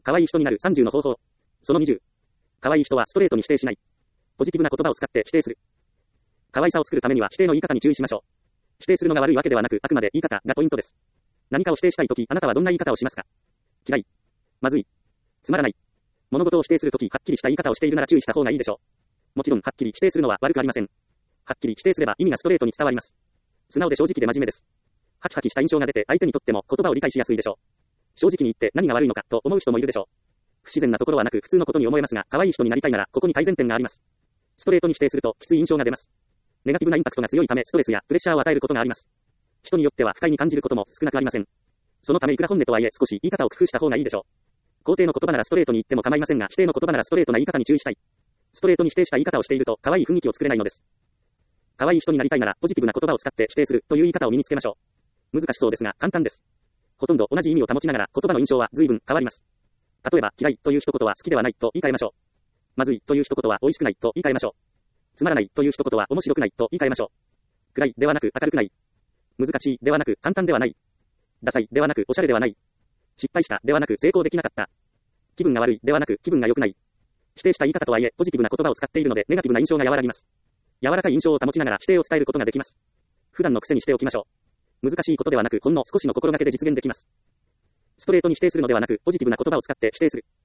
可愛い人になる30の方法。その20。可愛い人はストレートに否定しない。ポジティブな言葉を使って否定する。可愛さを作るためには否定の言い方に注意しましょう。否定するのが悪いわけではなく、あくまで言い方がポイントです。何かを否定したいとき、あなたはどんな言い方をしますか？嫌い。まずい。つまらない。物事を否定するとき、はっきりした言い方をしているなら注意した方がいいでしょう。もちろん、はっきり否定するのは悪くありません。はっきり否定すれば意味がストレートに伝わります。素直で正直で真面目です。ハキハキした印象が出て相手にとっても言葉を理解しやすいでしょう。正直に言って何が悪いのかと思う人もいるでしょう。不自然なところはなく普通のことに思えますが、可愛い人になりたいならここに改善点があります。ストレートに否定するときつい印象が出ます。ネガティブなインパクトが強いためストレスやプレッシャーを与えることがあります。人によっては不快に感じることも少なくありません。そのためいくら本音とはいえ少し言い方を工夫した方がいいでしょう。肯定の言葉ならストレートに言っても構いませんが、否定の言葉ならストレートな言い方に注意したい。ストレートに否定した言い方をしていると可愛い雰囲気を作れないのです。可愛い人になりたいならポジティブな言葉を使って否定するという言い方を身につけましょう。難しそうですが簡単です。ほとんど同じ意味を保ちながら言葉の印象は随分変わります。例えば嫌いという一言は好きではないと言い換えましょう。まずいという一言は美味しくないと言い換えましょう。つまらないという一言は面白くないと言い換えましょう。暗いではなく明るくない。難しいではなく簡単ではない。ダサいではなくおしゃれではない。失敗したではなく成功できなかった。気分が悪いではなく気分が良くない。否定した言い方とはいえポジティブな言葉を使っているのでネガティブな印象が和らぎます。柔らかい印象を保ちながら否定を伝えることができます。普段の癖にしておきましょう。難しいことではなくほんの少しの心がけで実現できます。ストレートに否定するのではなくポジティブな言葉を使って否定する。